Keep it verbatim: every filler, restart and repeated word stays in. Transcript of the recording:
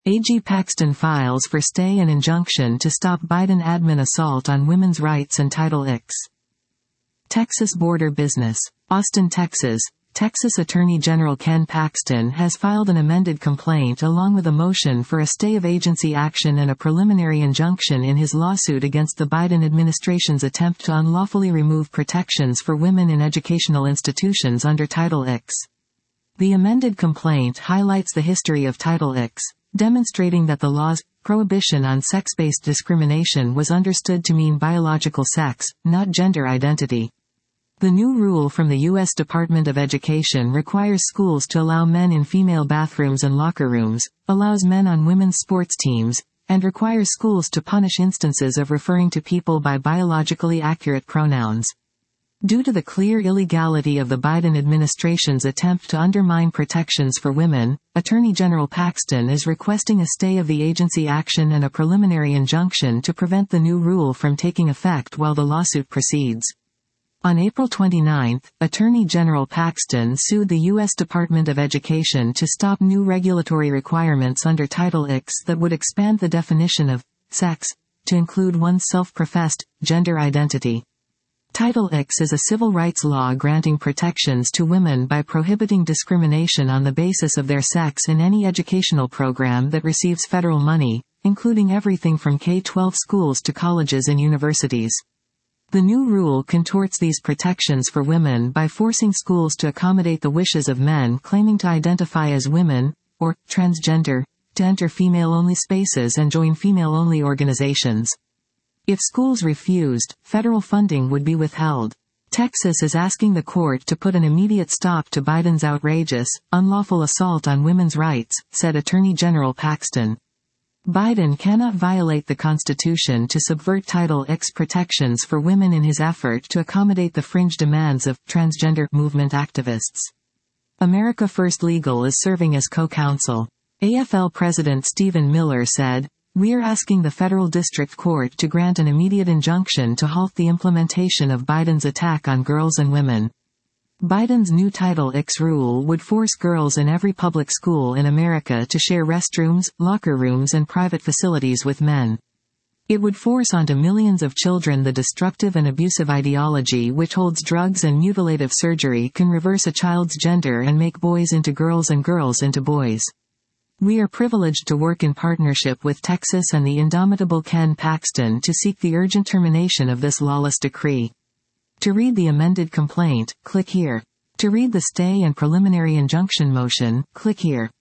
A G Paxton files for stay and injunction to stop Biden admin assault on women's rights and Title six. Texas border business. Austin, Texas. Texas Attorney General Ken Paxton has filed an amended complaint along with a motion for a stay of agency action and a preliminary injunction in his lawsuit against the Biden administration's attempt to unlawfully remove protections for women in educational institutions under Title six. The amended complaint highlights the history of Title six, demonstrating that the law's prohibition on sex-based discrimination was understood to mean biological sex, not gender identity. The new rule from the U S Department of Education requires schools to allow men in female bathrooms and locker rooms, allows men on women's sports teams, and requires schools to punish instances of referring to people by biologically accurate pronouns. Due to the clear illegality of the Biden administration's attempt to undermine protections for women, Attorney General Paxton is requesting a stay of the agency action and a preliminary injunction to prevent the new rule from taking effect while the lawsuit proceeds. On April twenty-ninth, Attorney General Paxton sued the U S Department of Education to stop new regulatory requirements under Title six that would expand the definition of sex to include one's self-professed gender identity. Title six is a civil rights law granting protections to women by prohibiting discrimination on the basis of their sex in any educational program that receives federal money, including everything from K through twelve schools to colleges and universities. The new rule contorts these protections for women by forcing schools to accommodate the wishes of men claiming to identify as women, or transgender, to enter female-only spaces and join female-only organizations. If schools refused, federal funding would be withheld. Texas is asking the court to put an immediate stop to Biden's outrageous, unlawful assault on women's rights, said Attorney General Paxton. Biden cannot violate the Constitution to subvert Title six protections for women in his effort to accommodate the fringe demands of transgender movement activists. America First Legal is serving as co-counsel. A F L President Stephen Miller said, "We're asking the federal district court to grant an immediate injunction to halt the implementation of Biden's attack on girls and women." Biden's new Title six rule would force girls in every public school in America to share restrooms, locker rooms and private facilities with men. It would force onto millions of children the destructive and abusive ideology which holds drugs and mutilative surgery can reverse a child's gender and make boys into girls and girls into boys. We are privileged to work in partnership with Texas and the indomitable Ken Paxton to seek the urgent termination of this lawless decree. To read the amended complaint, click here. To read the stay and preliminary injunction motion, click here.